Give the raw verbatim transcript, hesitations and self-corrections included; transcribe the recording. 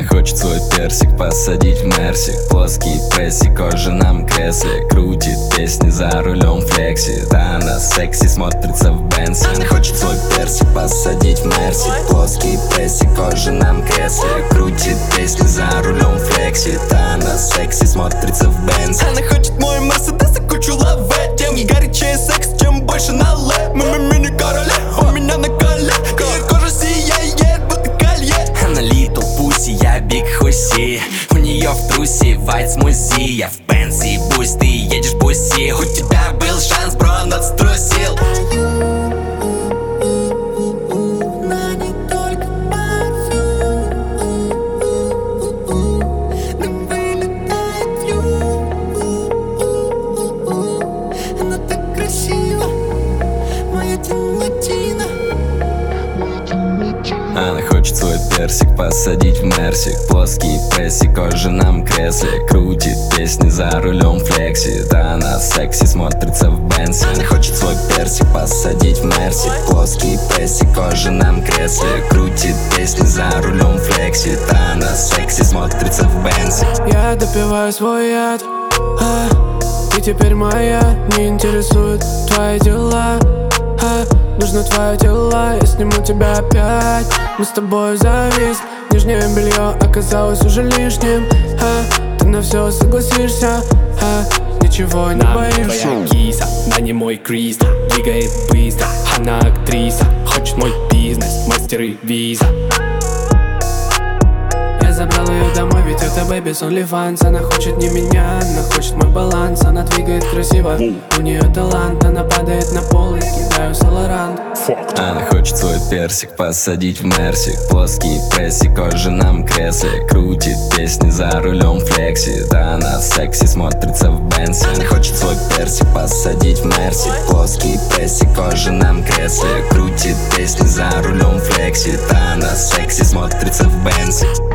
Она хочет свой персик посадить в мерсик. Плоский прессик, кожа нам кресле. Крутит песни за рулем флекси. Да, она секси, смотрится в Бенсе. Она хочет свой персик посадить в мерсик. Плоский прессик, кожа нам кресле. Крутит песни за рулем флекси. Да, она секси, смотрится в Бенсе. Она хочет мой Мерседес и кучу лаве. Тем горячее секс, чем больше нале. Мы мини короле, у меня на коле. Ее кожа сияет, будто колье. Она little pussy, я big хуси. У нее в трусе вайт смузи. Я в пенсии, бусь, ты едешь буси. У тебя был шанс, бро, но ты струсил. Она хочет свой персик посадить в мерсик. Плоский прессик, кожа нам кресле. Крутит песни за рулем флекси. Да, она секси, смотрится в Бенсе. Она хочет свой персик посадить в мерсик. Плоский прессик, кожа нам кресле. Крутит песни за рулем флекси. Да, она секси, смотрится в Бенсе. Я допиваю свой яд, а, и теперь моя. Не интересует твои дела, а, нужно твое тело, я сниму тебя опять. Мы с тобой завис, нижнее белье оказалось уже лишним, а, ты на все согласишься, а, ничего не боишься. Твоя киса, на не мой криз. Двигает быстро, она актриса. Хочет мой бизнес, мастеры виза. Я забрал ее домой, ведь это бэби с OnlyFans. Она хочет не меня, она хочет мой баланс. Она двигает красиво, у нее талант. Она падает на пол, я кидаю солорант. Она хочет свой персик посадить в мерсик. Плоский прессик, кожа нам кресле. Крутит песни за рулем флекси. Да, она секси, смотрится в Бенсе. Она хочет свой персик посадить в мерсик. Плоский прессик, кожа нам кресле. Крутит песни за рулем флекси. Да, она секси, смотрится в Бенсе.